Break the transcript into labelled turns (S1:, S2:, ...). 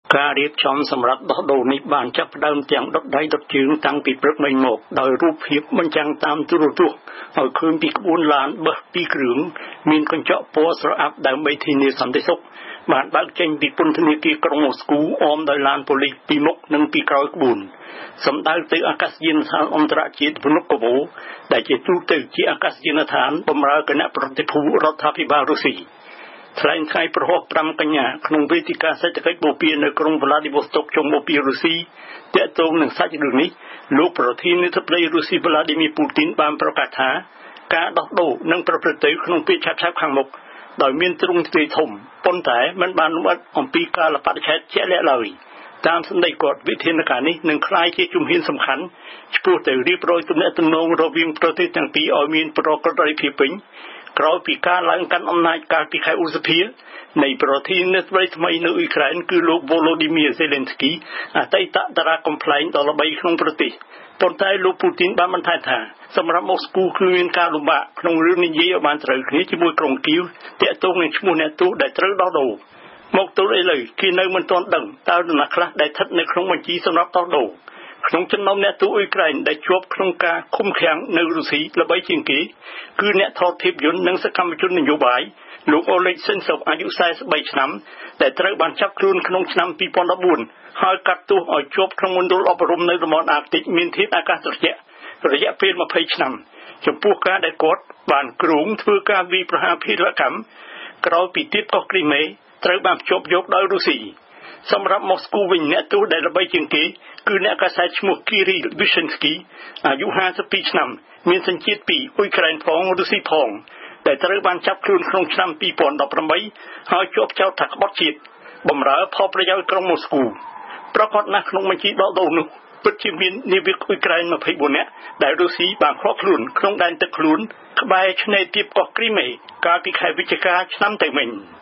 S1: ការរៀបចំសម្រាប់ដោះដូរនេះបានចាប់ផ្ដើមទាំងដុតដៃដុតជើងតាំងពីព្រឹកមិញមកដោយរូបភាពបញ្ចាំងតាមទូរទស្សន៍ឲ្យឃើញពីក្បួនឡានបឹសពីរគ្រឿងមានកញ្ចក់ពណ៌ស្រអាប់ដើម្បីធានាសន្តិសុខបានបើកចេញពីពន្ធនាគារក្រុងម៉ូស្គូអមដោយឡានប៉ូលីសពីមុខនិងពីក្រោយក្បួនសម្ដៅទៅអាកាសយានដ្ឋានអន្តរជាតិវនុកូវដែលជាទូទៅជាអាកាសយានដ្ឋានបម្រើគណៈប្រតិភូរដ្ឋាភិបាលរុស្ស៊ីថ្លែងថ្ងៃប្រហោះ5កញ្ញាក្នុងវេទិកាសេដ្ឋកិច្ចបូព៌ានៅក្រុងវ្លាឌីវ៉ូស្តុកជុំបូព៌ារុស្ស៊ីទាក់ទងនឹងសាច់រឿងនេះលោកប្រធានាធិបតីរុស្ស៊ីវ្លាឌីមៀពូទីនបានប្រកាសថាការដោះដូរនឹងប្រព្រឹត្តទៅក្នុងពេលឆាប់ៗខាងមុខដោយមានទ្រង់ទ្រាយធំប៉ុន្តែមិនបានលម្អិតអំពីកាលបរិច្ឆេទជាក់លាក់ឡើយតាមសម្ដីគាត់វិធានការនេះនឹងក្លាយជាជំហានសំខាន់ឆ្ពោះទៅរៀបរយទំនាក់ទំនងរវាងប្រទេសទាំងពីរឲ្យមានប្រកបដោយភាពពេញក្រោយពីការឡើងកាន់អំណាចកាលពីខែឧសភានៃប្រធានាធិបតីថ្មីនៅអ៊ុយក្រែនគឺលោក Volodymyr Zelensky អតីតតារាកំប្លែងដ៏ល្បីក្នុងប្រទេសប៉ុន្តែលោកពូទីនបានបន្ថែមថាសម្រាប់ម៉ូស្គូគឺមានការលំបាកក្នុងរឿងនិយាយឲ្យបានត្រូវគ្នាជាមួយក្រុងគៀវទាក់ទងនឹងឈ្មោះអ្នកទោសដែលត្រូវដោះដូរមកទល់ឥឡូវគេនៅមិនទាន់ដឹងតើនរណាខ្លះដែលស្ថិតនៅក្នុងបញ្ជីសម្រាប់ដោះដូរក្នុងចំណោមអ្នកទោសអ៊ុយក្រែនដែលជាប់ក្នុងការឃុំឃាំងនៅរុស្ស៊ីល្បីជាងគេគឺអ្នកថតភាពយន្តនិងសកម្មជននយោបាយលោក Oleg Sentsov អាយុ43ឆ្នាំដែលត្រូវបានចាប់ខ្លួនក្នុងឆ្នាំ2014ហើយកាត់ទោសឲ្យជាប់ក្នុងមណ្ឌលអប់រំនៅតំបន់អាកទិកមានធាតុអាកាសត្រជាក់រយៈពេល20ឆ្នាំចំពោះការដែលគាត់បានគ្រោងធ្វើការវាយប្រហារភេរវកម្មក្រោយពីទៀតកោះគ្រីមេត្រូវបានភ្ជាប់យកដោយរុស្ស៊ីសម្រាប់ម៉ូស្គូវិញអ្នកទោសដែលល្បីជាងគេគឺអ្នកកាសែតឈ្មោះ Kiri Vyshensky អាយុ52ឆ្នាំមានសញ្ជាតិពីអ៊ុយក្រែនផងរុស្ស៊ីផងដែលត្រូវបានចាប់ខ្លួនក្នុងឆ្នាំ2018ហើយជាប់ចោទថាក្បត់ជាតិបម្រើផលប្រយោជន៍ក្រុងម៉ូស្គូប្រកាសណាស់ក្នុងបញ្ជីដកដូរនោះពិតជាមាននាវិកអ៊ុយក្រែន24នាក់ដែលរុស្ស៊ីបានឃាត់ខ្លួនក្នុងដែនទឹកខ្លួនក្បែរឆ្នេរទៀបកោះគ្រីមេកាលពីខែវិច្ឆិកាឆ្នាំទៅមិញ